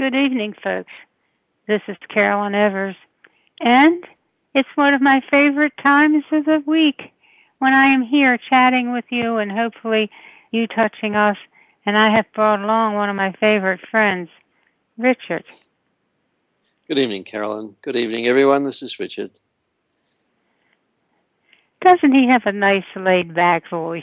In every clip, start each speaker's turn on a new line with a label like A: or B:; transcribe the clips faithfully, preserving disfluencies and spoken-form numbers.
A: Good evening, folks. This is Carolyn Evers, and it's one of my favorite times of the week when I am here chatting with you and hopefully you touching us. And I have brought along one of my favorite friends, Richard.
B: Good evening, Carolyn. Good evening, everyone. This is Richard.
A: Doesn't he have a nice laid-back voice?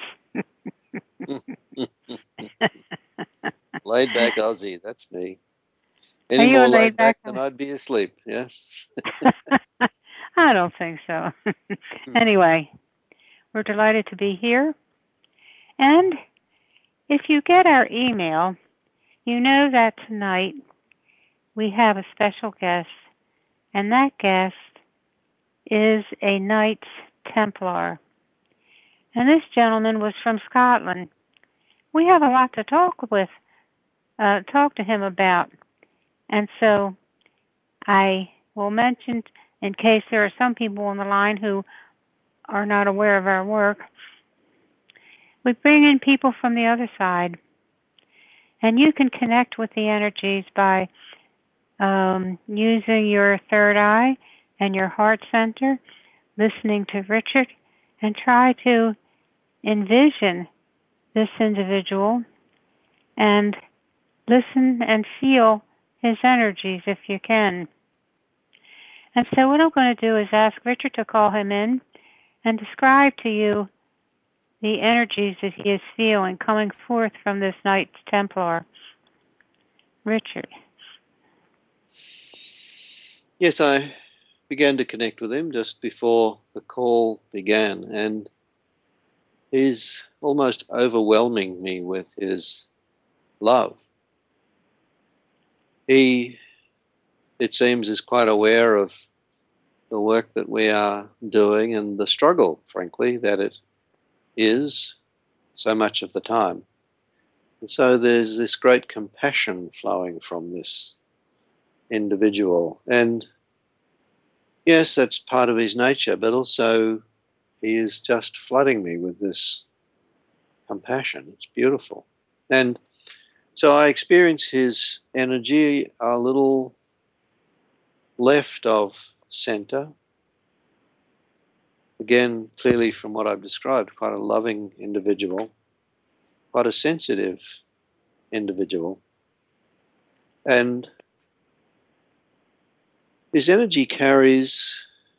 B: Laid-back Aussie, that's me.
A: Are
B: Any
A: you
B: more
A: a
B: laid back
A: laid-back?
B: than I'd be asleep, yes?
A: I don't think so. Anyway, we're delighted to be here. And if you get our email, you know that tonight we have a special guest, and that guest is a Knights Templar. And this gentleman was from Scotland. We have a lot to talk with, uh, talk to him about. And so I will mention, in case there are some people on the line who are not aware of our work, we bring in people from the other side. And you can connect with the energies by um, using your third eye and your heart center, listening to Richard, and try to envision this individual and listen and feel his energies if you can. And so what I'm going to do is ask Richard to call him in and describe to you the energies that he is feeling coming forth from this Knights Templar. Richard.
B: Yes, I began to connect with him just before the call began, and he's almost overwhelming me with his love. He, it seems, is quite aware of the work that we are doing and the struggle, frankly, that it is so much of the time. And so there's this great compassion flowing from this individual. And yes, that's part of his nature, but also he is just flooding me with this compassion. It's beautiful. And so I experience his energy a little left of center. Again, clearly from what I've described, quite a loving individual, quite a sensitive individual. And his energy carries,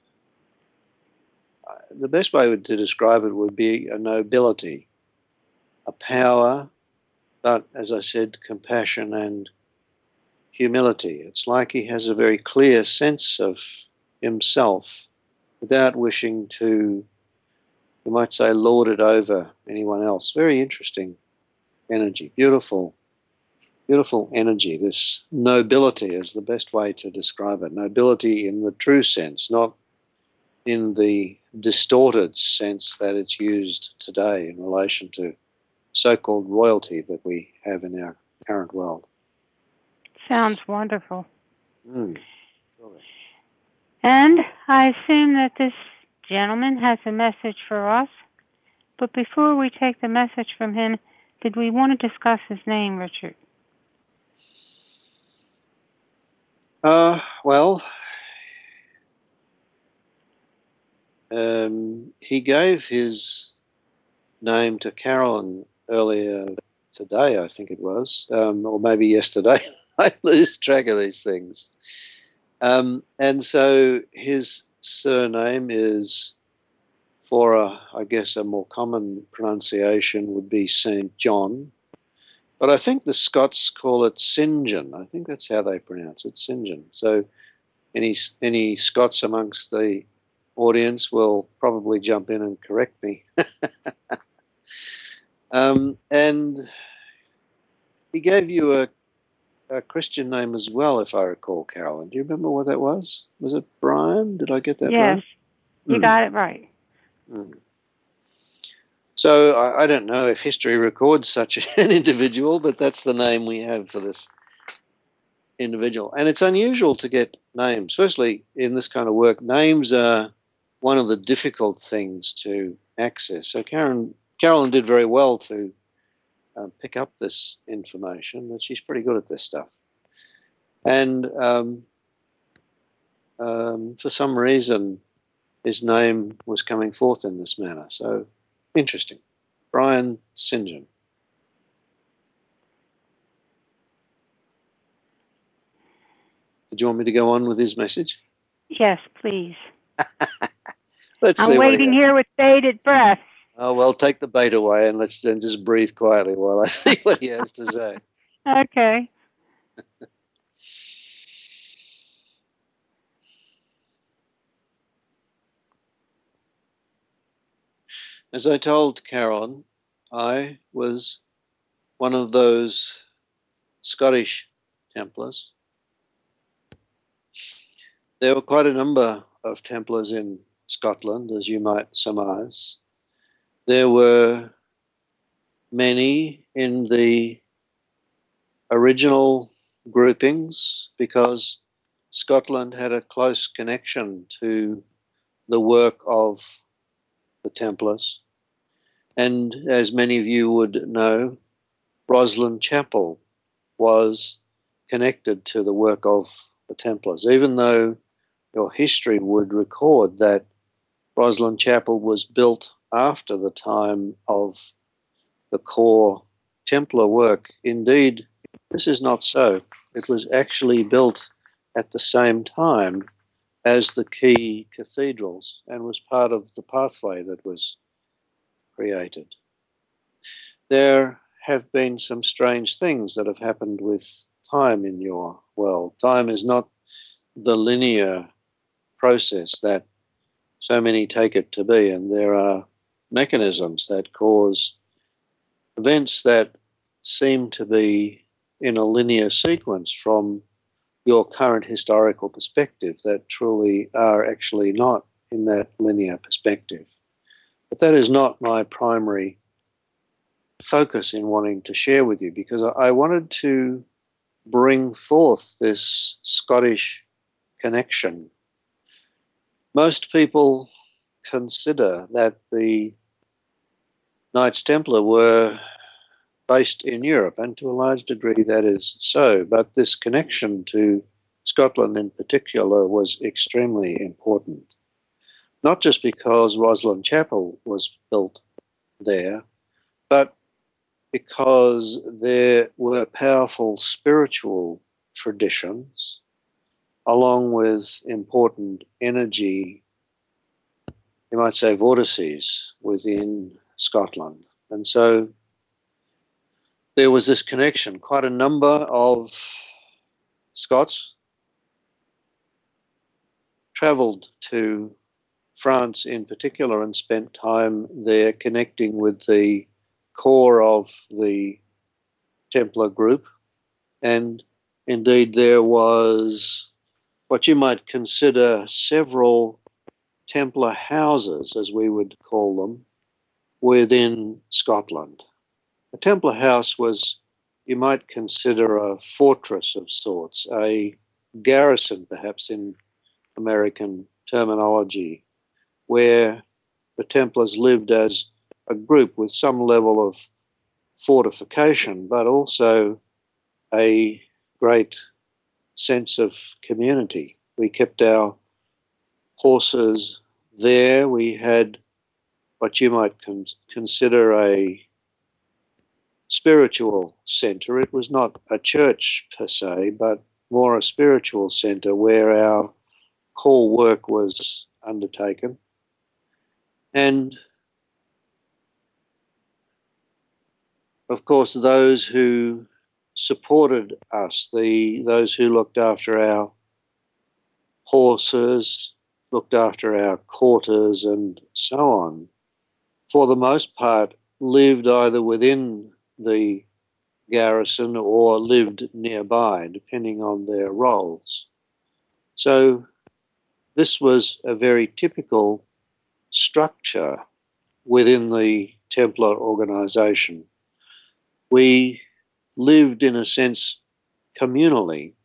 B: the best way to describe it would be a nobility, a power, but as I said, compassion and humility. It's like he has a very clear sense of himself without wishing to, you might say, lord it over anyone else. Very interesting energy, beautiful, beautiful energy. This nobility is the best way to describe it. Nobility in the true sense, not in the distorted sense that it's used today in relation to so-called royalty that we have in our current world.
A: Sounds wonderful.
B: Mm.
A: And I assume that this gentleman has a message for us. But before we take the message from him, did we want to discuss his name, Richard?
B: Uh, well, um, he gave his name to Carolyn earlier today, I think it was, um, or maybe yesterday. I lose track of these things. Um, and so his surname is, for a, I guess a more common pronunciation would be Saint John. But I think the Scots call it Saint John. I think that's how they pronounce it, Saint John. So any any Scots amongst the audience will probably jump in and correct me. um, and he gave you a, a Christian name as well, if I recall, Carolyn. Do you remember what that was? Was it Brian? Did I get that
A: yes,
B: right?
A: Yes, you mm. got it right.
B: Mm. So I, I don't know if history records such an individual, but that's the name we have for this individual. And it's unusual to get names. Firstly, in this kind of work, names are one of the difficult things to access. So Karen, Carolyn did very well to uh, pick up this information, but she's pretty good at this stuff. And um, um, for some reason, his name was coming forth in this manner. So interesting. Brian St John. Did you want me to go on with his message?
A: Yes, please.
B: Let's
A: I'm
B: see what he
A: waiting
B: has.
A: here with bated breath.
B: Oh, well, take the bait away and let's then just breathe quietly while I see what he has to say.
A: Okay.
B: As I told Carolyn, I was one of those Scottish Templars. There were quite a number of Templars in Scotland, as you might surmise. There were many in the original groupings because Scotland had a close connection to the work of the Templars. And as many of you would know, Roslin Chapel was connected to the work of the Templars, even though your history would record that Roslin Chapel was built after the time of the core Templar work. Indeed, this is not so. It was actually built at the same time as the key cathedrals and was part of the pathway that was created. There have been some strange things that have happened with time in your world. Time is not the linear process that so many take it to be, and there are mechanisms that cause events that seem to be in a linear sequence from your current historical perspective that truly are actually not in that linear perspective. But that is not my primary focus in wanting to share with you, because I wanted to bring forth this Scottish connection. Most people consider that the Knights Templar were based in Europe, and to a large degree that is so, but this connection to Scotland in particular was extremely important. Not just because Roslin Chapel was built there, but because there were powerful spiritual traditions along with important energy, you might say vortices, within Scotland. And so there was this connection. Quite a number of Scots travelled to France in particular and spent time there connecting with the core of the Templar group. And indeed there was what you might consider several Templar houses, as we would call them, within Scotland. A Templar house was, you might consider, a fortress of sorts, a garrison perhaps in American terminology, where the Templars lived as a group with some level of fortification, but also a great sense of community. We kept our horses there. We had what you might con- consider a spiritual centre. It was not a church per se, but more a spiritual centre where our core work was undertaken. And of course, those who supported us, the those who looked after our horses, looked after our quarters and so on, for the most part lived either within the garrison or lived nearby, depending on their roles. So this was a very typical structure within the Templar organization. We lived, in a sense, communally,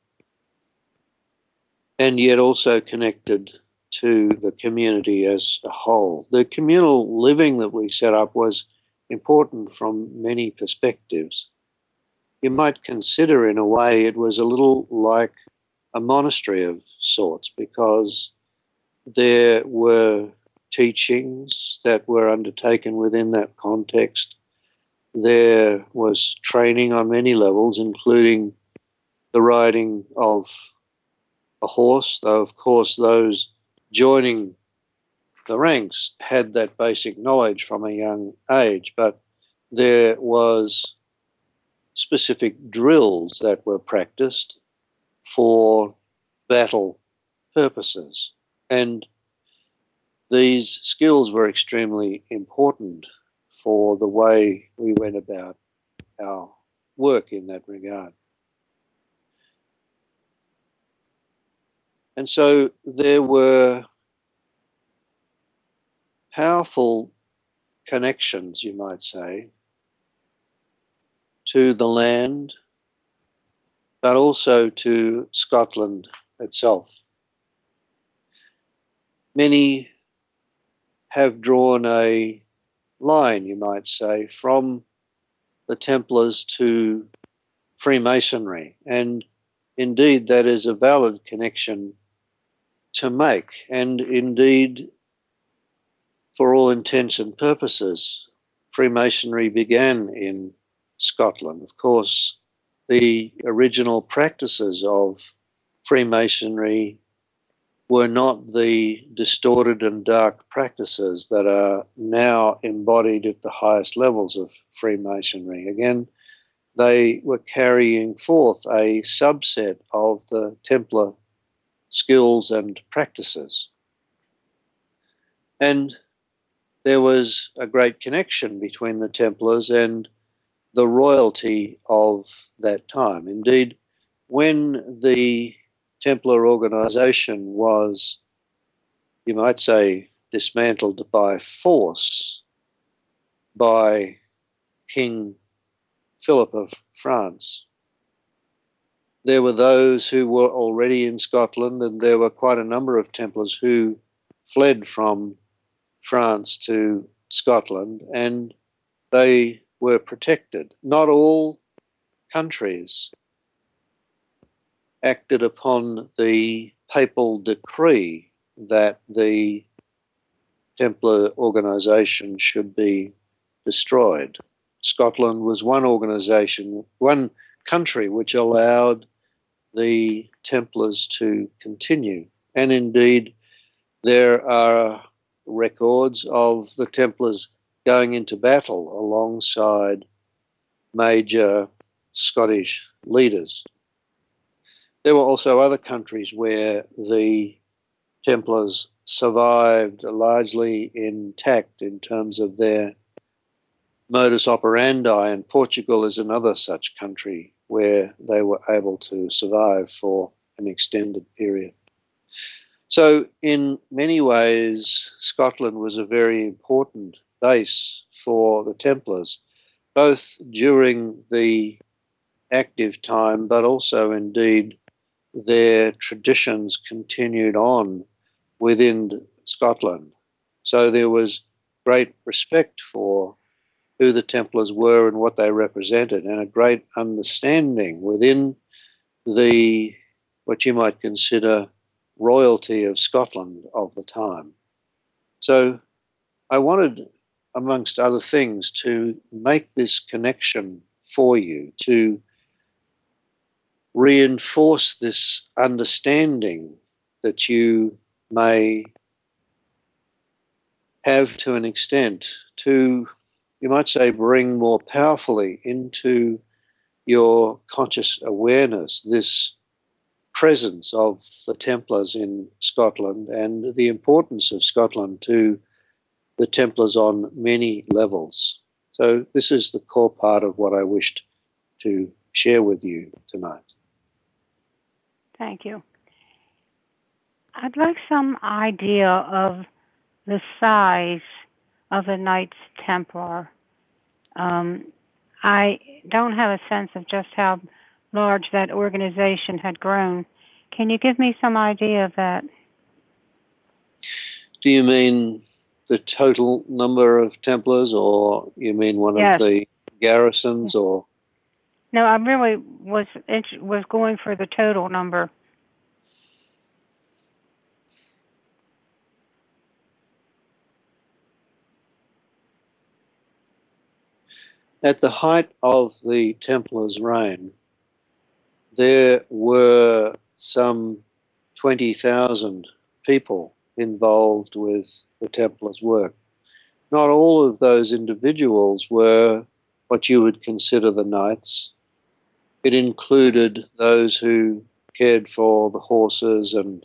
B: and yet also connected to the community as a whole. The communal living that we set up was important from many perspectives. You might consider, in a way, it was a little like a monastery of sorts, because there were teachings that were undertaken within that context. There was training on many levels, including the riding of a horse, though of course those joining the ranks had that basic knowledge from a young age, but there was specific drills that were practiced for battle purposes. And these skills were extremely important for the way we went about our work in that regard. And so there were powerful connections, you might say, to the land, but also to Scotland itself. Many have drawn a line, you might say, from the Templars to Freemasonry, and indeed that is a valid connection to make, and indeed, for all intents and purposes, Freemasonry began in Scotland. Of course, the original practices of Freemasonry were not the distorted and dark practices that are now embodied at the highest levels of Freemasonry. Again, they were carrying forth a subset of the Templar skills and practices. And there was a great connection between the Templars and the royalty of that time. Indeed, when the Templar organization was, you might say, dismantled by force by King Philip of France, there were those who were already in Scotland, and there were quite a number of Templars who fled from France to Scotland, and they were protected. Not all countries acted upon the papal decree that the Templar organization should be destroyed. Scotland was one organization, one country which allowed the Templars to continue. And indeed, there are records of the Templars going into battle alongside major Scottish leaders. There were also other countries where the Templars survived largely intact in terms of their modus operandi, and Portugal is another such country where they were able to survive for an extended period. So in many ways, Scotland was a very important base for the Templars, both during the active time, but also indeed their traditions continued on within Scotland. So there was great respect for who the Templars were and what they represented, and a great understanding within the, what you might consider, royalty of Scotland of the time. So I wanted, amongst other things, to make this connection for you, to reinforce this understanding that you may have to an extent, to, you might say, bring more powerfully into your conscious awareness this presence of the Templars in Scotland and the importance of Scotland to the Templars on many levels. So this is the core part of what I wished to share with you tonight.
A: Thank you. I'd like some idea of the size of the Knights Templar. Um, I don't have a sense of just how large that organization had grown. Can you give me some idea of that?
B: Do you mean the total number of Templars, or you mean one
A: Yes.
B: of the garrisons, or?
A: No, I really was was going for the total number.
B: At the height of the Templars' reign, there were some twenty thousand people involved with the Templars' work. Not all of those individuals were what you would consider the knights. It included those who cared for the horses and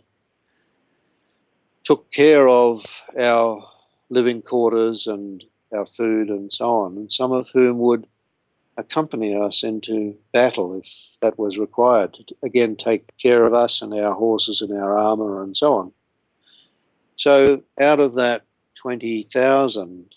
B: took care of our living quarters and our food and so on, and some of whom would accompany us into battle if that was required, to again take care of us and our horses and our armour and so on. So out of that twenty thousand,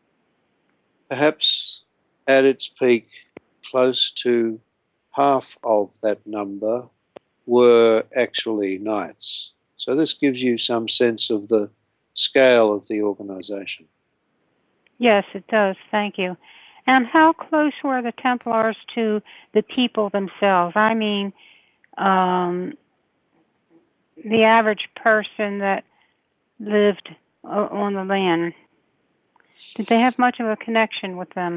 B: perhaps at its peak, close to half of that number were actually knights. So this gives you some sense of the scale of the organisation.
A: Yes, it does. Thank you. And how close were the Templars to the people themselves? I mean, um, the average person that lived uh, on the land. Did they have much of a connection with them?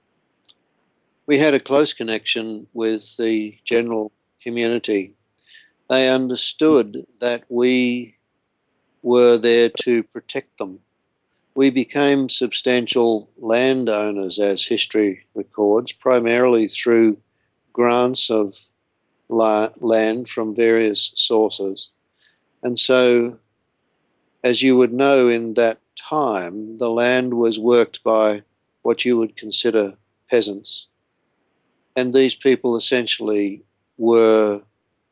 B: We had a close connection with the general community. They understood that we were there to protect them. We became substantial landowners, as history records, primarily through grants of la- land from various sources. And so, as you would know, in that time, the land was worked by what you would consider peasants. And these people essentially were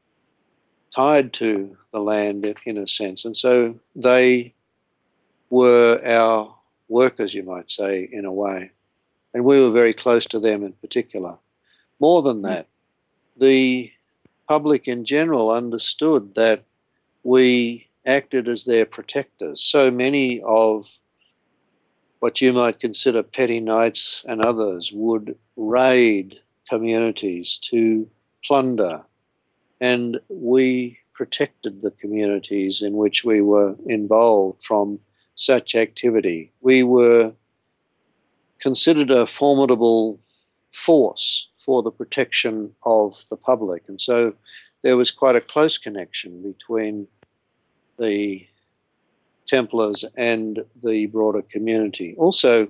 B: tied to the land in a sense. And so they were our workers, you might say, in a way. And we were very close to them in particular. More than that, the public in general understood that we acted as their protectors. So many of what you might consider petty knights and others would raid communities to plunder, and we protected the communities in which we were involved from such activity. We were considered a formidable force for the protection of the public, and so there was quite a close connection between the Templars and the broader community. Also,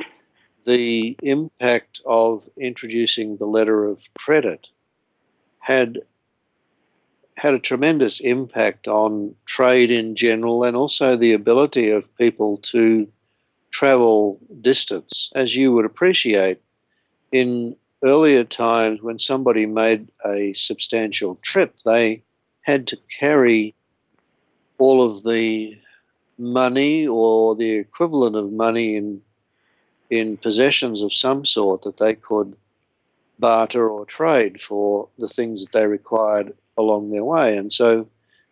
B: the impact of introducing the letter of credit had had a tremendous impact on trade in general, and also the ability of people to travel distance. As you would appreciate, in earlier times when somebody made a substantial trip, they had to carry all of the money or the equivalent of money in in possessions of some sort that they could barter or trade for the things that they required along their way. And so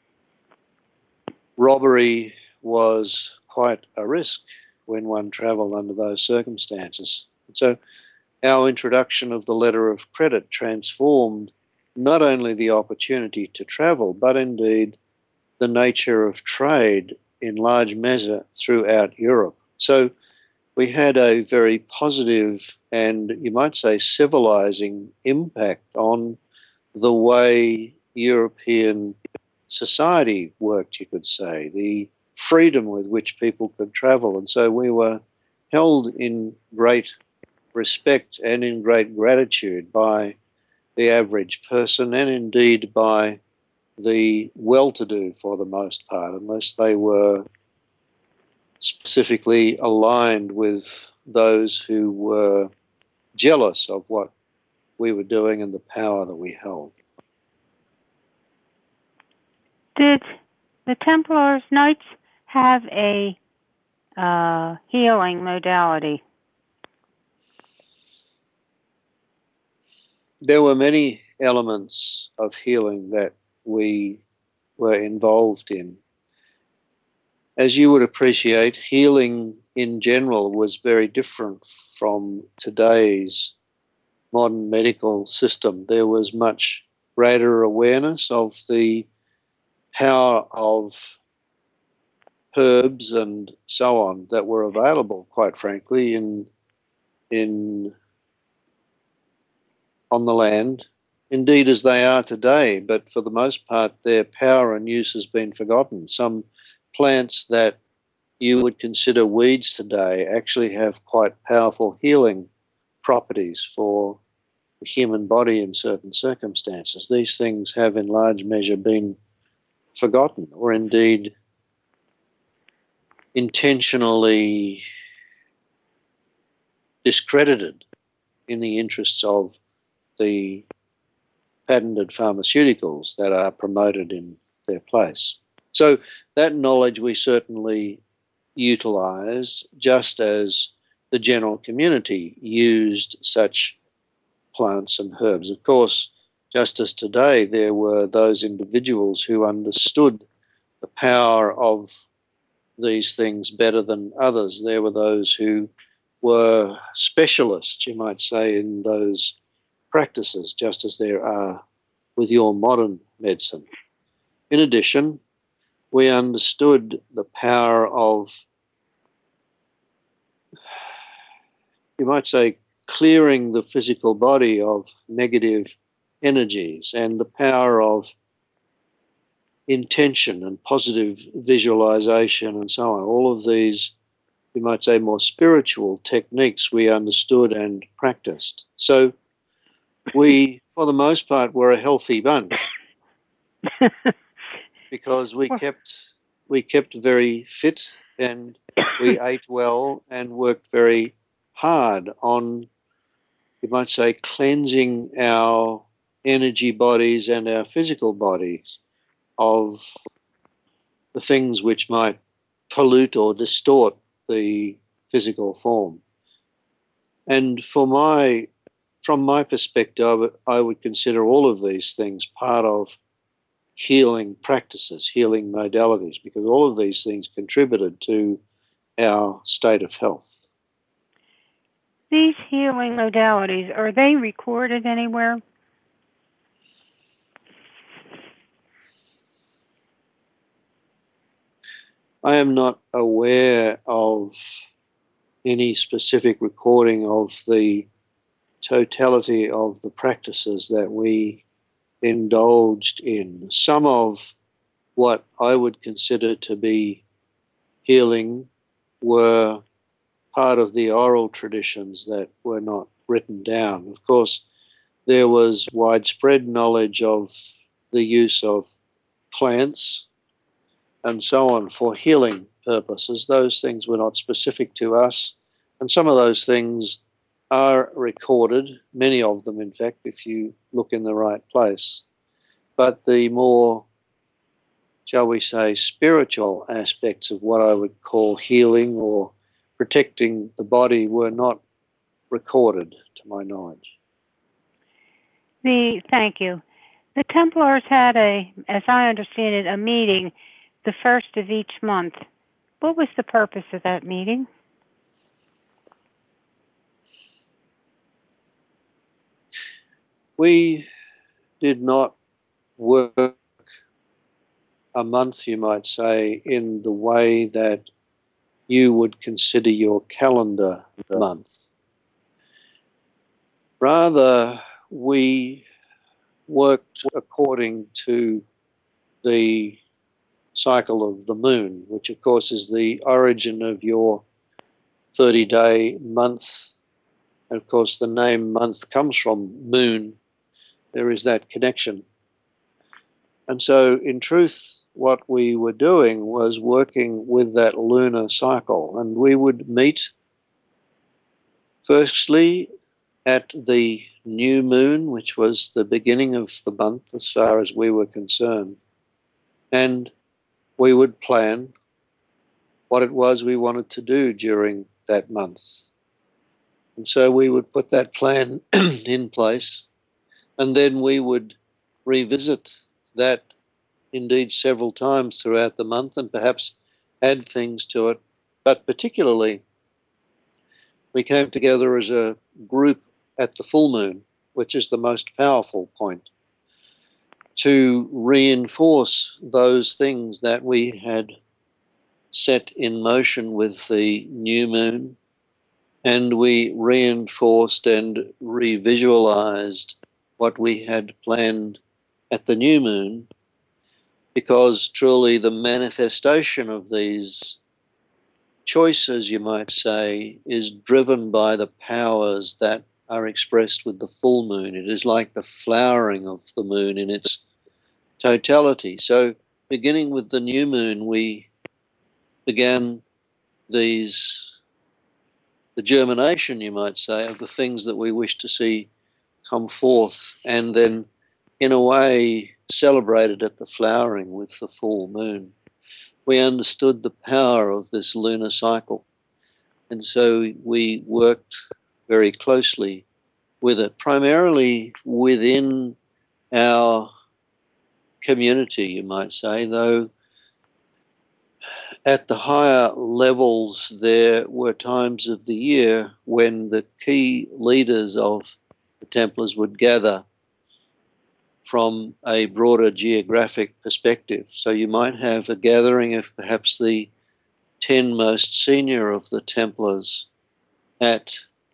B: robbery was quite a risk when one travelled under those circumstances. And so our introduction of the letter of credit transformed not only the opportunity to travel, but indeed the nature of trade in large measure throughout Europe. So we had a very positive and, you might say, civilizing impact on the way European society worked, you could say, the freedom with which people could travel. And so we were held in great respect and in great gratitude by the average person, and indeed by the well-to-do for the most part, unless they were specifically aligned with those who were jealous of what we were doing and the power that we held.
A: Did the Templars Knights have a uh, healing modality?
B: There were many elements of healing that we were involved in. As you would appreciate, healing in general was very different from today's modern medical system. There was much greater awareness of the power of herbs and so on that were available, quite frankly, in in on the land, indeed as they are today, but for the most part their power and use has been forgotten. Some plants that you would consider weeds today actually have quite powerful healing properties for the human body in certain circumstances. These things have in large measure been forgotten, or indeed intentionally discredited in the interests of the patented pharmaceuticals that are promoted in their place. So that knowledge we certainly utilize, just as the general community used such plants and herbs. Of course, just as today there were those individuals who understood the power of these things better than others, there were those who were specialists, you might say, in those practices, just as there are with your modern medicine. In addition, we understood the power of, you might say, clearing the physical body of negative energies, and the power of intention and positive visualization and so on. All of these, you might say, more spiritual techniques we understood and practiced. So we, for the most part, were a healthy bunch because we kept we kept very fit, and we ate well and worked very hard on, you might say, cleansing our energy bodies and our physical bodies of the things which might pollute or distort the physical form. And for my, from my perspective, I would consider all of these things part of healing practices, healing modalities, because all of these things contributed to our state of health.
A: These healing modalities, are they recorded anywhere?
B: I am not aware of any specific recording of the totality of the practices that we indulged in. Some of what I would consider to be healing were part of the oral traditions that were not written down. Of course, there was widespread knowledge of the use of plants and so on for healing purposes. Those things were not specific to us, and some of those things are recorded, many of them, in fact, if you look in the right place. But the more, shall we say, spiritual aspects of what I would call healing or protecting the body were not recorded, to my knowledge.
A: The thank you. The Templars had a, as I understand it, a meeting the first of each month. What was the purpose of that meeting?
B: We did not work a month, you might say, in the way that you would consider your calendar month. Rather, we worked according to the cycle of the moon, which of course is the origin of your thirty-day month. And of course, the name month comes from moon. There is that connection. And so, in truth, what we were doing was working with that lunar cycle. And we would meet firstly at the new moon, which was the beginning of the month as far as we were concerned. And we would plan what it was we wanted to do during that month. And so we would put that plan in place, and then we would revisit that indeed several times throughout the month and perhaps add things to it. But particularly, we came together as a group at the full moon, which is the most powerful point, to reinforce those things that we had set in motion with the new moon, and we reinforced and revisualized what we had planned at the new moon, because truly the manifestation of these choices, you might say, is driven by the powers that are expressed with the full moon. It is like the flowering of the moon in its totality. So beginning with the new moon, we began these, the germination, you might say, of the things that we wish to see come forth, and then in a way celebrated at the flowering with the full moon. We understood the power of this lunar cycle, and so we worked very closely with it, primarily within our community, you might say, though at the higher levels there were times of the year when the key leaders of the Templars would gather from a broader geographic perspective. So you might have a gathering of perhaps the ten most senior of the Templars at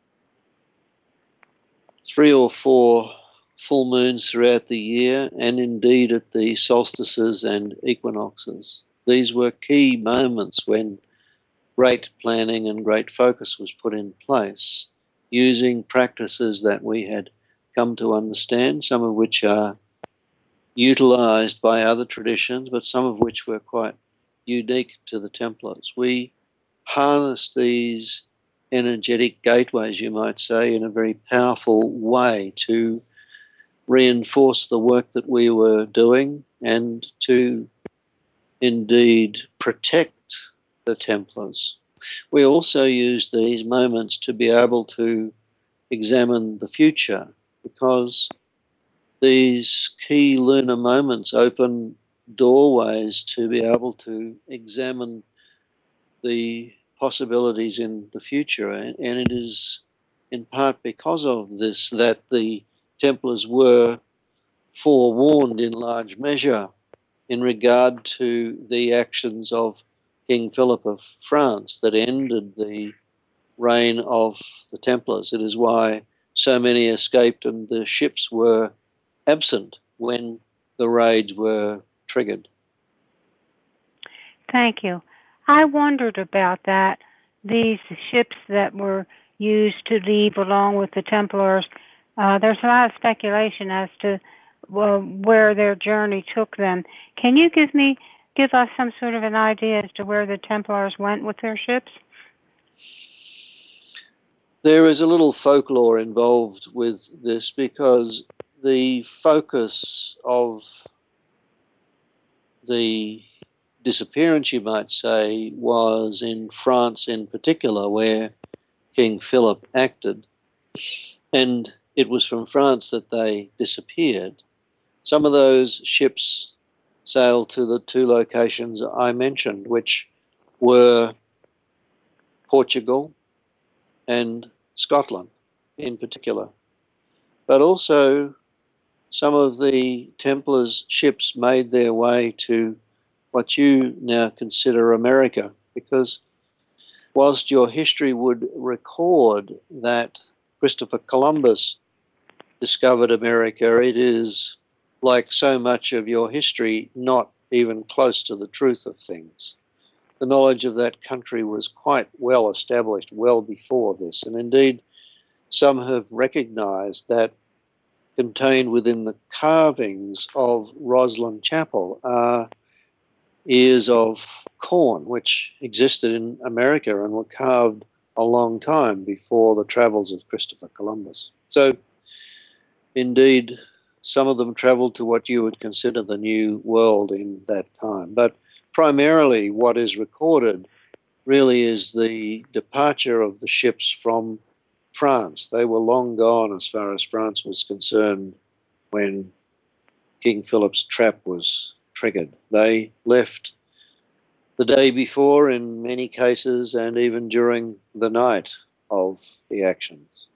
B: three or four full moons throughout the year, and indeed at the solstices and equinoxes. These were key moments when great planning and great focus was put in place, using practices that we had come to understand, some of which are utilized by other traditions, but some of which were quite unique to the Templars. We harnessed these energetic gateways, you might say, in a very powerful way to reinforce the work that we were doing and to indeed protect the Templars. We also used these moments to be able to examine the future, because these key lunar moments open doorways to be able to examine the possibilities in the future. And, and it is in part because of this that the Templars were forewarned in large measure in regard to the actions of King Philip of France that ended the reign of the Templars. It is why so many escaped and the ships were absent when the raids were triggered.
A: Thank you. I wondered about that. These ships that were used to leave along with the Templars, uh, there's a lot of speculation as to well, where their journey took them. Can you give me, give us some sort of an idea as to where the Templars went with their ships?
B: There is a little folklore involved with this, because the focus of the disappearance, you might say, was in France in particular, where King Philip acted, and it was from France that they disappeared. Some of those ships sailed to the two locations I mentioned, which were Portugal and Scotland in particular. But also some of the Templars' ships made their way to what you now consider America, because whilst your history would record that Christopher Columbus discovered America, it is, like so much of your history, not even close to the truth of things. The knowledge of that country was quite well established well before this, and indeed some have recognized that contained within the carvings of Roslyn Chapel are ears of corn, which existed in America and were carved a long time before the travels of Christopher Columbus. So, indeed, some of them traveled to what you would consider the New World in that time. But primarily what is recorded really is the departure of the ships from France. They were long gone as far as France was concerned when King Philip's trap was triggered. They left the day before in many cases, and even during the night of the actions.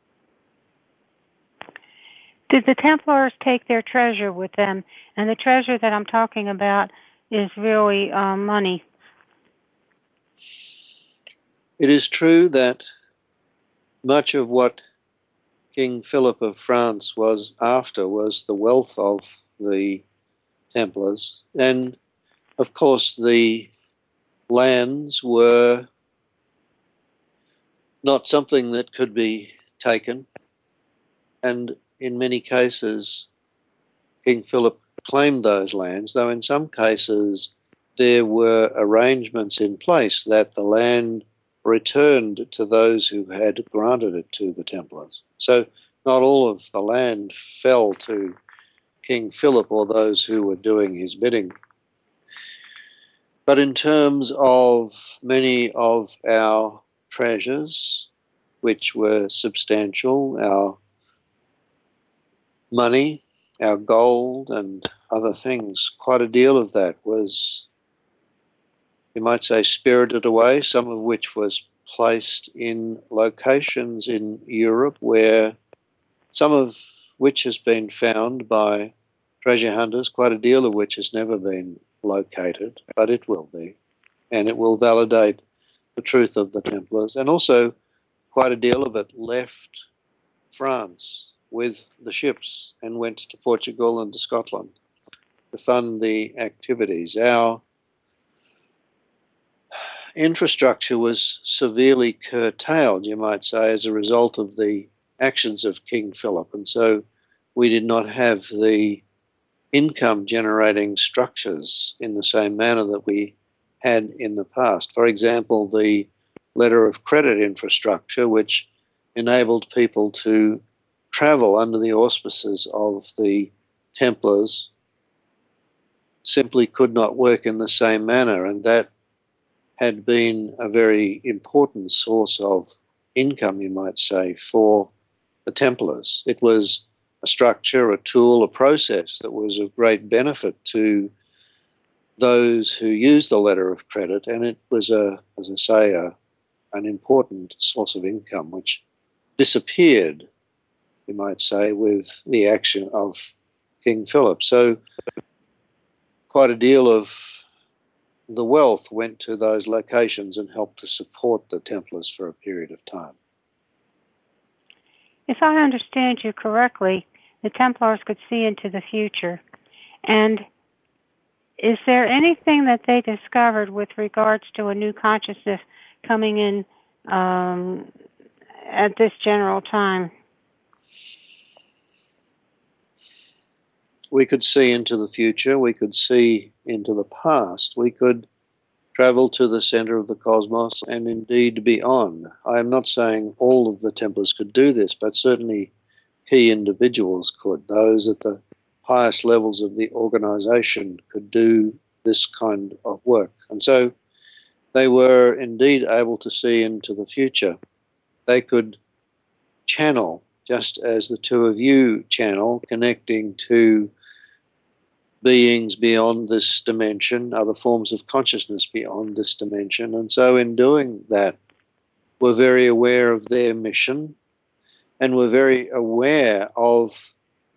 A: Did the Templars take their treasure with them? And the treasure that I'm talking about is really um, money.
B: It is true that much of what King Philip of France was after was the wealth of the Templars. And, of course, the lands were not something that could be taken. And in many cases, King Philip claimed those lands, though in some cases there were arrangements in place that the land returned to those who had granted it to the Templars. So not all of the land fell to King Philip or those who were doing his bidding. But in terms of many of our treasures, which were substantial, our money, our gold and other things, quite a deal of that was, you might say, spirited away, some of which was placed in locations in Europe where some of which has been found by treasure hunters, quite a deal of which has never been located, but it will be. And it will validate the truth of the Templars. And also quite a deal of it left France with the ships and went to Portugal and to Scotland to fund the activities. Our infrastructure was severely curtailed, you might say, as a result of the actions of King Philip. And so we did not have the income generating structures in the same manner that we had in the past. For example, the letter of credit infrastructure, which enabled people to travel under the auspices of the Templars, simply could not work in the same manner, and that had been a very important source of income, you might say, for the Templars. It was a structure, a tool, a process that was of great benefit to those who used the letter of credit, and it was, a, as I say, a, an important source of income which disappeared, you might say, with the action of King Philip. So quite a deal of the wealth went to those locations and helped to support the Templars for a period of time.
A: If I understand you correctly, the Templars could see into the future. And is there anything that they discovered with regards to a new consciousness coming in um, at this general time?
B: We could see into the future. We could see into the past. We could travel to the center of the cosmos and indeed beyond. I am not saying all of the Templars could do this, but certainly key individuals could. Those at the highest levels of the organization could do this kind of work. And so they were indeed able to see into the future. They could channel, just as the two of you channel, connecting to beings beyond this dimension, other forms of consciousness beyond this dimension. And so in doing that, we're very aware of their mission, and we're very aware of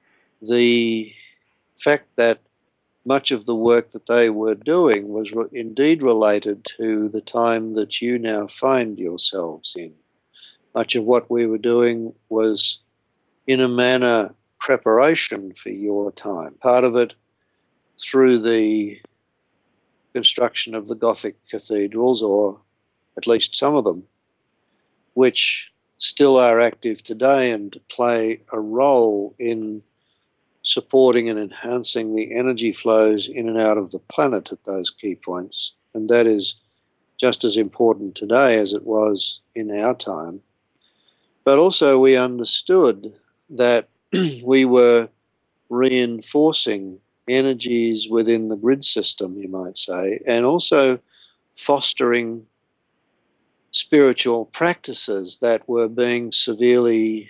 B: the fact that much of the work that they were doing was re- indeed related to the time that you now find yourselves in. Much of what we were doing was, in a manner, preparation for your time. Part of it through the construction of the Gothic cathedrals, or at least some of them, which still are active today and play a role in supporting and enhancing the energy flows in and out of the planet at those key points. And that is just as important today as it was in our time. But also we understood that we were reinforcing energies within the grid system, you might say, and also fostering spiritual practices that were being severely,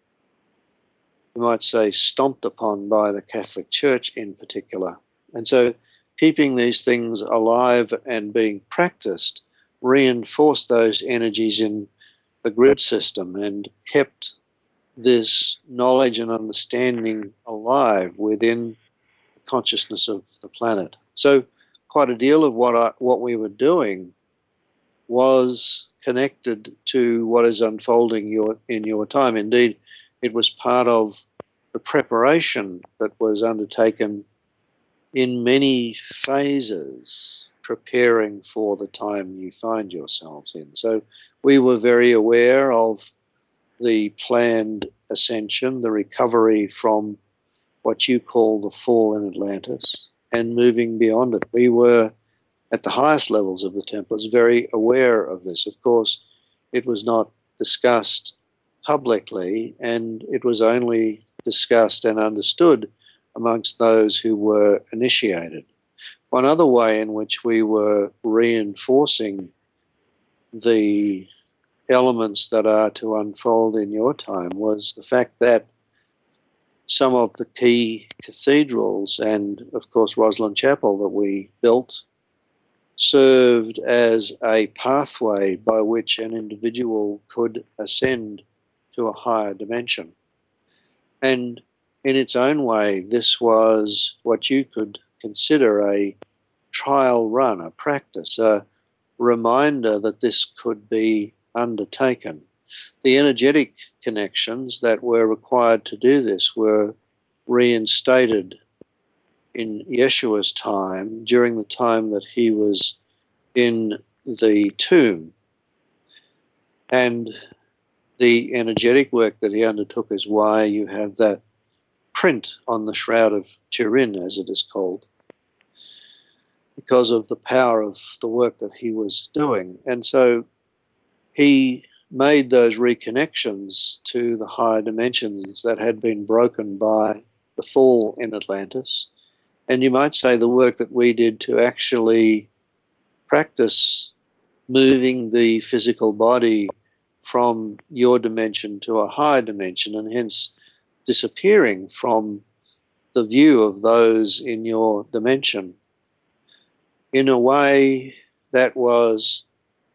B: you might say, stomped upon by the Catholic Church in particular. And so keeping these things alive and being practiced reinforced those energies in the grid system and kept this knowledge and understanding alive within the consciousness of the planet. So quite a deal of what I, what we were doing was connected to what is unfolding your, in your time. Indeed, it was part of the preparation that was undertaken in many phases, preparing for the time you find yourselves in. So we were very aware of the planned ascension, the recovery from what you call the fall in Atlantis, and moving beyond it. We were, at the highest levels of the Templars, very aware of this. Of course, it was not discussed publicly, and it was only discussed and understood amongst those who were initiated. One other way in which we were reinforcing the elements that are to unfold in your time was the fact that some of the key cathedrals and, of course, Rosslyn Chapel that we built served as a pathway by which an individual could ascend to a higher dimension. And in its own way, this was what you could consider a trial run, a practice, a reminder that this could be undertaken. The energetic connections that were required to do this were reinstated in Yeshua's time, during the time that he was in the tomb. And the energetic work that he undertook is why you have that print on the Shroud of Turin, as it is called, because of the power of the work that he was doing. And so he made those reconnections to the higher dimensions that had been broken by the fall in Atlantis. And you might say the work that we did to actually practice moving the physical body from your dimension to a higher dimension, and hence disappearing from the view of those in your dimension, in a way that was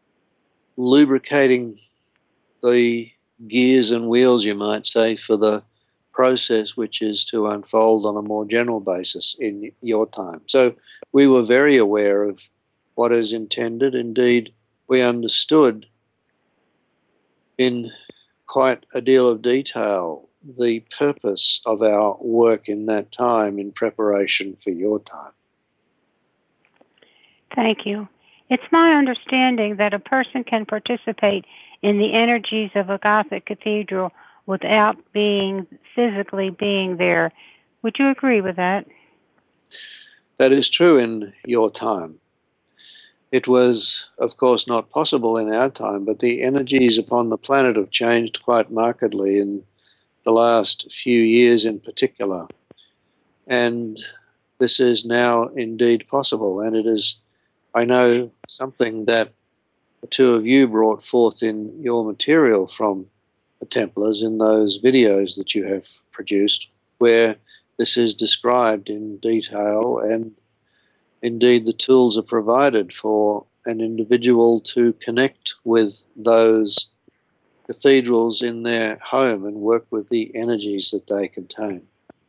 B: lubricating the gears and wheels, you might say, for the process which is to unfold on a more general basis in your time. So we were very aware of what is intended. Indeed, we understood in quite a deal of detail the purpose of our work in that time in preparation for your time.
A: Thank you. It's my understanding that a person can participate in the energies of a Gothic cathedral without being physically being there. Would you agree with that?
B: That is true in your time. It was, of course, not possible in our time, but the energies upon the planet have changed quite markedly in the last few years in particular. And this is now indeed possible, and it is, I know, something that the two of you brought forth in your material from the Templars in those videos that you have produced, where this is described in detail, and indeed the tools are provided for an individual to connect with those cathedrals in their home and work with the energies that they contain.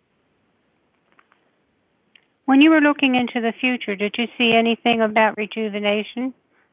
A: When you were looking into the future, did you see anything about rejuvenation?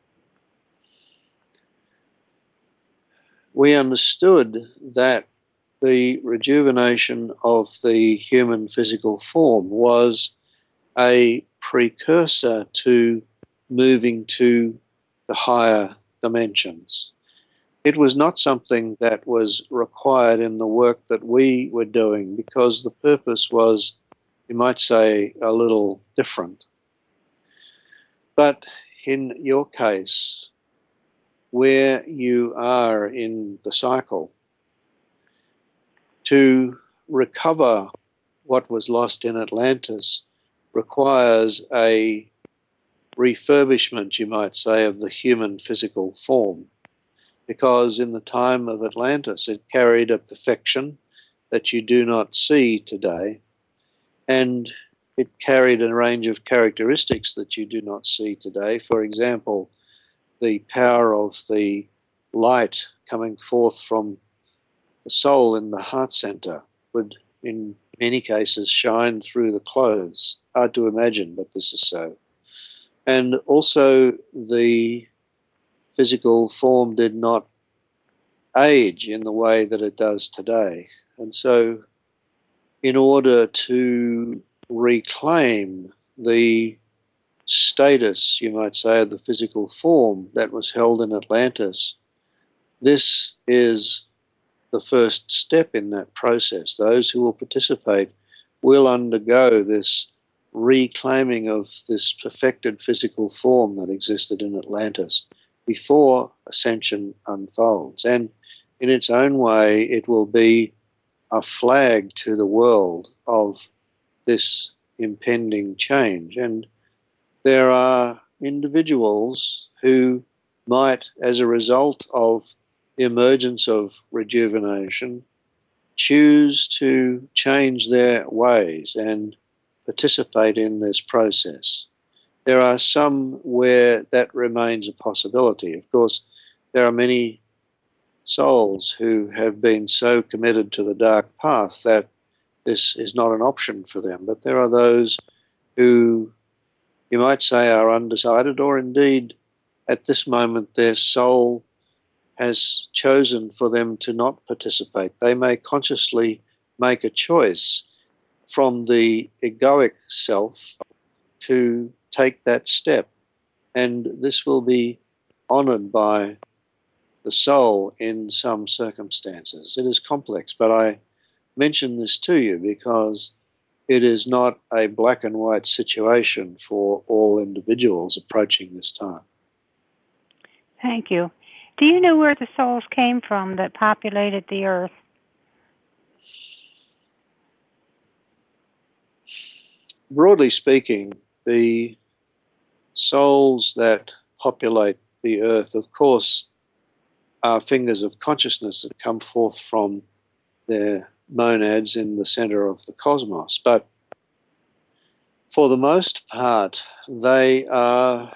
B: We understood that the rejuvenation of the human physical form was a precursor to moving to the higher dimensions. It was not something that was required in the work that we were doing, because the purpose was, you might say, a little different. But in your case, where you are in the cycle, to recover what was lost in Atlantis requires a refurbishment, you might say, of the human physical form, because in the time of Atlantis it carried a perfection that you do not see today, and it carried a range of characteristics that you do not see today. For example, the power of the light coming forth from the soul in the heart center would, in many cases, shine through the clothes. Hard to imagine, but this is so. And also the physical form did not age in the way that it does today. And so in order to reclaim the status, you might say, of the physical form that was held in Atlantis, this is the first step in that process. Those who will participate will undergo this reclaiming of this perfected physical form that existed in Atlantis before ascension unfolds. And in its own way, it will be a flag to the world of this impending change. And there are individuals who might, as a result of the emergence of rejuvenation, choose to change their ways and participate in this process. There are some where that remains a possibility. Of course, there are many souls who have been so committed to the dark path that this is not an option for them. But there are those who, you might say, are undecided, or indeed at this moment their soul has chosen for them to not participate. They may consciously make a choice from the egoic self to take that step. And this will be honored by the soul in some circumstances. It is complex, but I mention this to you because it is not a black and white situation for all individuals approaching this time.
A: Thank you. Do you know where the souls came from that populated the earth?
B: Broadly speaking, the souls that populate the earth, of course, are fingers of consciousness that come forth from their monads in the center of the cosmos. But for the most part, they are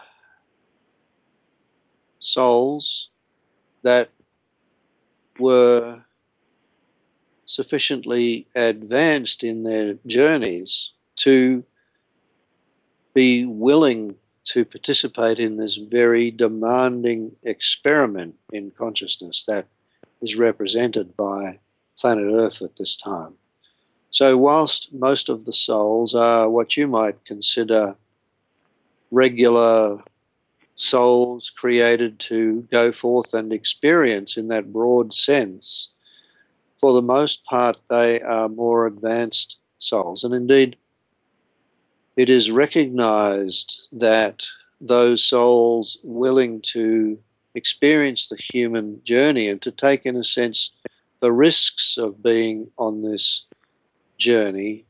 B: souls that were sufficiently advanced in their journeys to be willing to participate in this very demanding experiment in consciousness that is represented by planet Earth at this time. So whilst most of the souls are what you might consider regular souls created to go forth and experience in that broad sense, for the most part they are more advanced souls. And indeed, it is recognized that those souls willing to experience the human journey and to take, in a sense, the risks of being on this journey,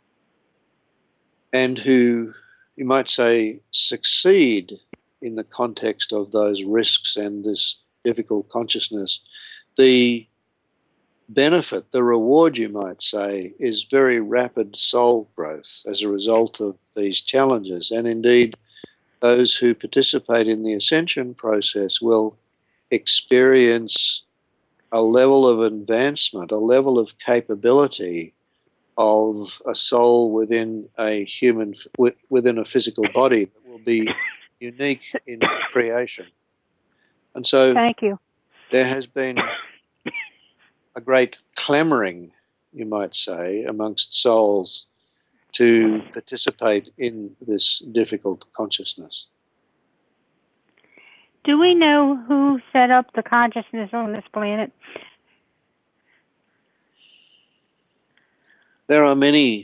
B: and who, you might say, succeed in the context of those risks and this difficult consciousness, the benefit, the reward, you might say, is very rapid soul growth as a result of these challenges. And indeed, those who participate in the ascension process will experience a level of advancement, a level of capability of a soul within a human, within a physical body that will be unique in creation. And so
A: Thank you.
B: There has been a great clamoring, you might say, amongst souls to participate in this difficult consciousness.
A: Do we know who set up the consciousness on this planet?
B: There are many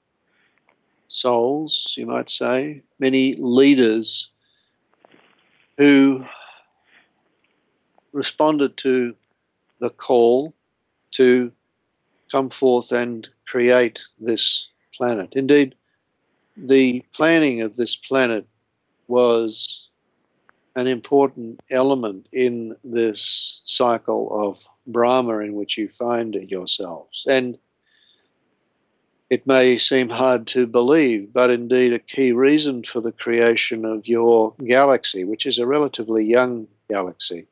B: souls, you might say, many leaders who responded to the call to come forth and create this planet. Indeed, the planning of this planet was an important element in this cycle of Brahma in which you find yourselves. And it may seem hard to believe, but indeed a key reason for the creation of your galaxy, which is a relatively young galaxy,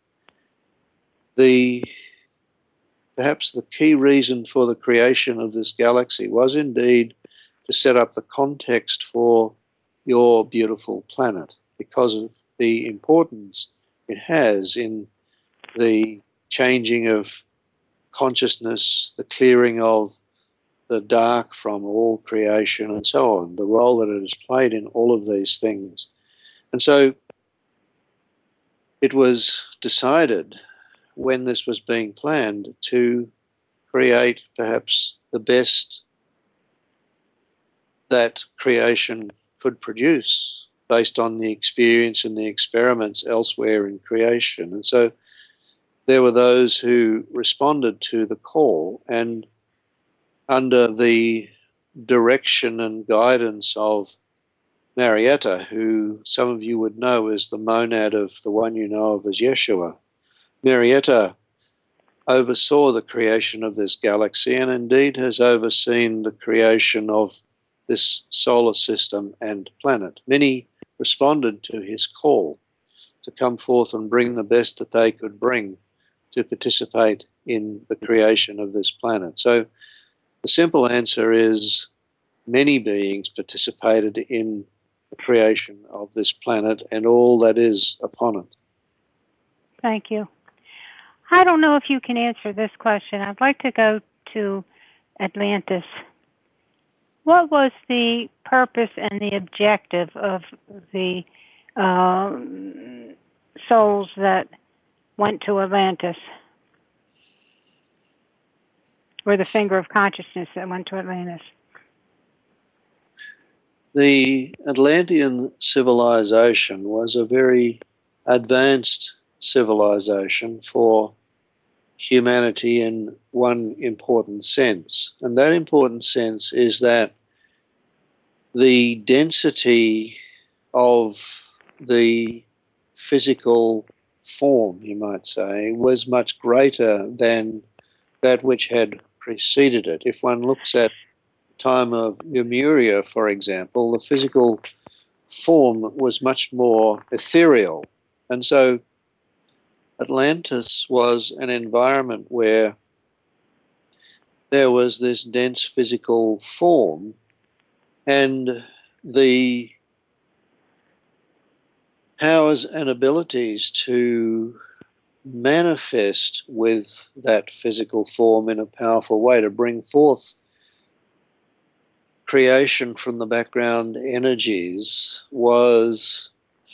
B: the perhaps the key reason for the creation of this galaxy was indeed to set up the context for your beautiful planet, because of the importance it has in the changing of consciousness, the clearing of the dark from all creation and so on, the role that it has played in all of these things. And so it was decided when this was being planned to create perhaps the best that creation could produce based on the experience and the experiments elsewhere in creation. And so there were those who responded to the call, and under the direction and guidance of Marietta, who some of you would know as the monad of the one you know of as Yeshua, Marietta oversaw the creation of this galaxy and indeed has overseen the creation of this solar system and planet. Many responded to his call to come forth and bring the best that they could bring to participate in the creation of this planet. So the simple answer is many beings participated in the creation of this planet and all that is upon it.
A: Thank you. I don't know if you can answer this question. I'd like to go to Atlantis. What was the purpose and the objective of the um, souls that went to Atlantis? Or the finger of consciousness that went to Atlantis?
B: The Atlantean civilization was a very advanced civilization for humanity in one important sense. And that important sense is that the density of the physical form, you might say, was much greater than that which had preceded it. If one looks at the time of Lemuria, for example, the physical form was much more ethereal. And so Atlantis was an environment where there was this dense physical form, and the powers and abilities to manifest with that physical form in a powerful way, to bring forth creation from the background energies, was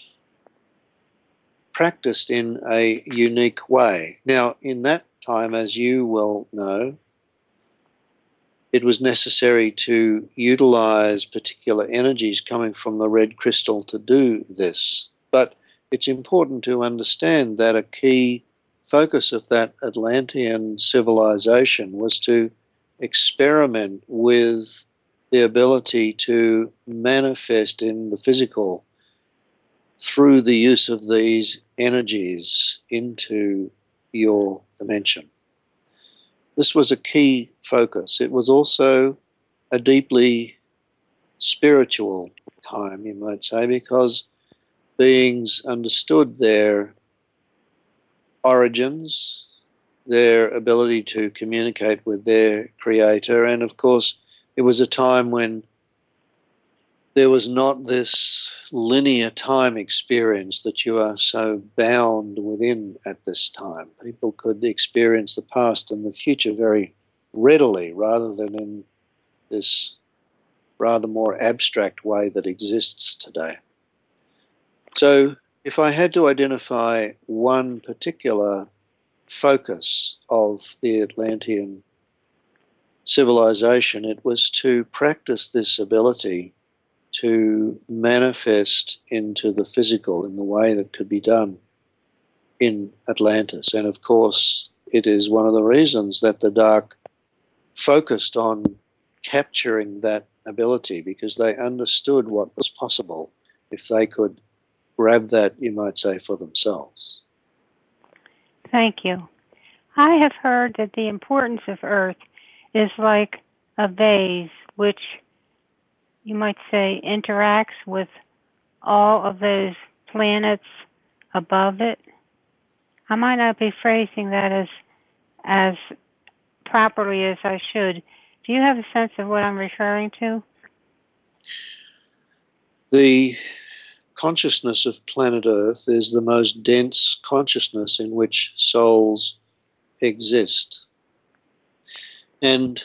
B: practiced in a unique way. Now, in that time, as you well know, it was necessary to utilize particular energies coming from the red crystal to do this. But it's important to understand that a key focus of that Atlantean civilization was to experiment with the ability to manifest in the physical through the use of these energies into your dimension. This was a key focus. It was also a deeply spiritual time, you might say, because beings understood their origins, their ability to communicate with their creator, and of course it was a time when there was not this linear time experience that you are so bound within at this time. People could experience the past and the future very readily rather than in this rather more abstract way that exists today. So if I had to identify one particular focus of the Atlantean civilization, it was to practice this ability to manifest into the physical in the way that could be done in Atlantis. And of course, it is one of the reasons that the Dark focused on capturing that ability, because they understood what was possible if they could grab that, you might say, for themselves.
A: Thank you. I have heard that the importance of Earth is like a vase which, you might say, interacts with all of those planets above it. I might not be phrasing that as as properly as I should. Do you have a sense of what I'm referring to?
B: The consciousness of planet Earth is the most dense consciousness in which souls exist. And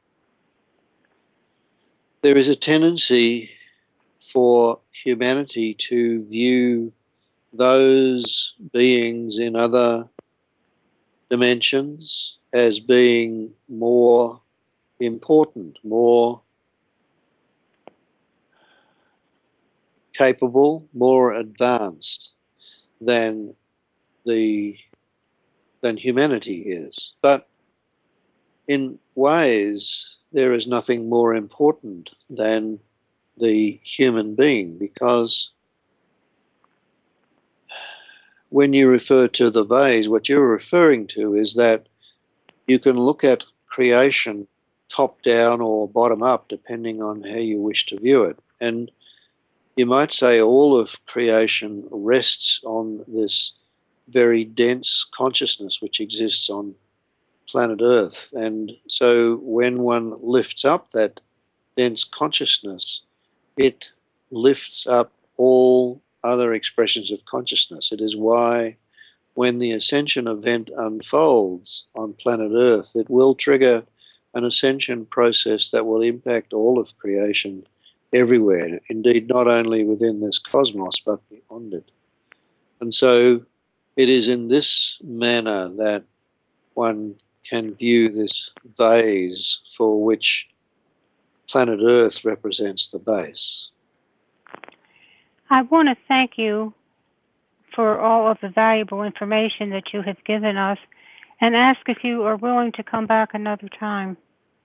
B: there is a tendency for humanity to view those beings in other dimensions as being more important, more capable, more advanced than the than humanity is. But in ways, there is nothing more important than the human being, because when you refer to the vase, what you're referring to is that you can look at creation top down or bottom up, depending on how you wish to view it. And you might say all of creation rests on this very dense consciousness which exists on planet Earth. And so when one lifts up that dense consciousness, it lifts up all other expressions of consciousness. It is why when the ascension event unfolds on planet Earth, it will trigger an ascension process that will impact all of creation everywhere, indeed not only within this cosmos but beyond it. And so it is in this manner that one can view this vase for which planet Earth represents the base.
A: I want to thank you for all of the valuable information that you have given us, and ask if you are willing to come back another time.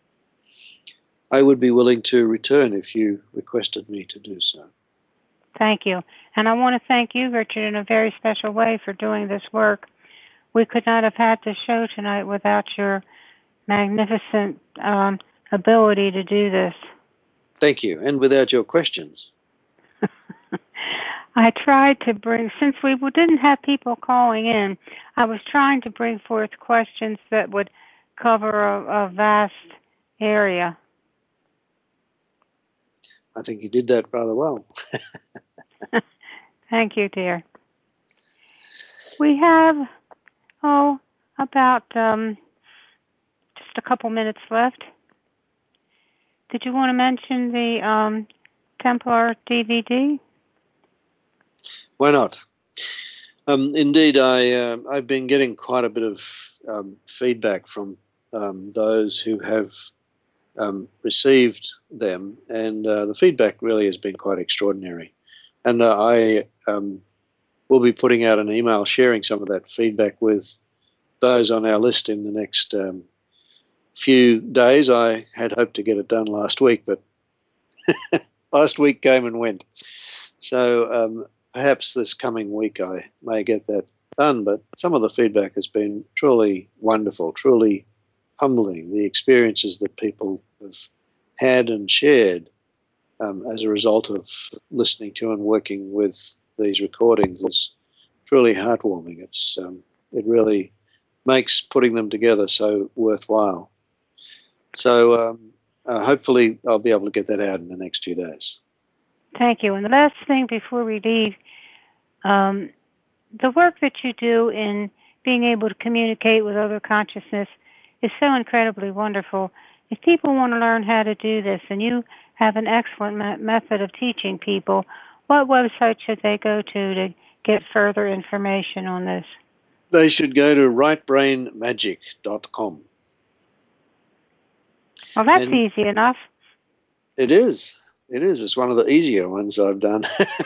B: I would be willing to return if you requested me to do so.
A: Thank you. And I want to thank you, Richard, in a very special way for doing this work. We could not have had this show tonight without your magnificent um, ability to do this.
B: Thank you. And without your questions.
A: I tried to bring, since we didn't have people calling in, I was trying to bring forth questions that would cover a, a vast area.
B: I think you did that rather well.
A: Thank you, dear. We have, oh, about um, just a couple minutes left. Did you want to mention the um, Templar D V D?
B: Why not? Um, indeed, I, uh, I've been getting quite a bit of um, feedback from um, those who have um, received them, and uh, the feedback really has been quite extraordinary. And uh, I um, will be putting out an email sharing some of that feedback with those on our list in the next um, few days. I had hoped to get it done last week, but last week came and went. So um, perhaps this coming week I may get that done, but some of the feedback has been truly wonderful, truly humbling. The experiences that people have had and shared um, as a result of listening to and working with these recordings is truly heartwarming. It's um, it really makes putting them together so worthwhile. So um, uh, hopefully I'll be able to get that out in the next few days.
A: Thank you. And the last thing before we leave, um, the work that you do in being able to communicate with other consciousness is so incredibly wonderful. If people want to learn how to do this, and you have an excellent me- method of teaching people, what website should they go to to get further information on this?
B: They should go to right brain magic dot com.
A: Well, that's
B: and
A: easy enough.
B: It is. It is. It's one of the easier ones I've done.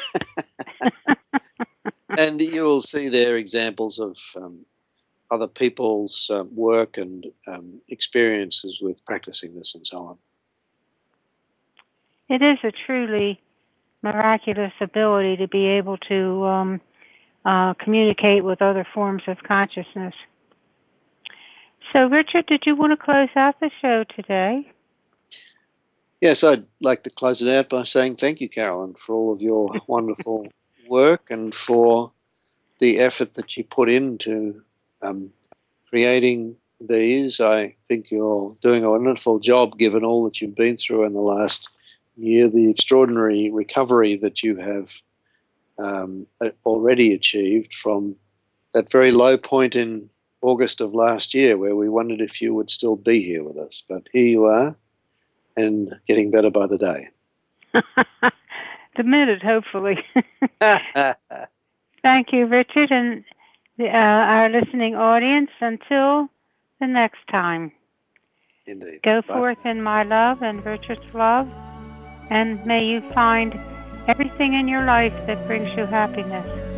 B: And you will see there examples of um, other people's um, work and um, experiences with practicing this and so on.
A: It is a truly miraculous ability to be able to um, uh, communicate with other forms of consciousness. So, Richard, did you want to close out the show today?
B: Yes, I'd like to close it out by saying thank you, Carolyn, for all of your wonderful work and for the effort that you put into um, creating these. I think you're doing a wonderful job given all that you've been through in the last year, the extraordinary recovery that you have um, already achieved from that very low point in August of last year where we wondered if you would still be here with us. But here you are, and getting better by the day.
A: The minute, hopefully. Thank you, Richard, and the, uh, our listening audience. Until the next time.
B: Indeed.
A: Go
B: Bye.
A: forth in my love and Richard's love, and may you find everything in your life that brings you happiness.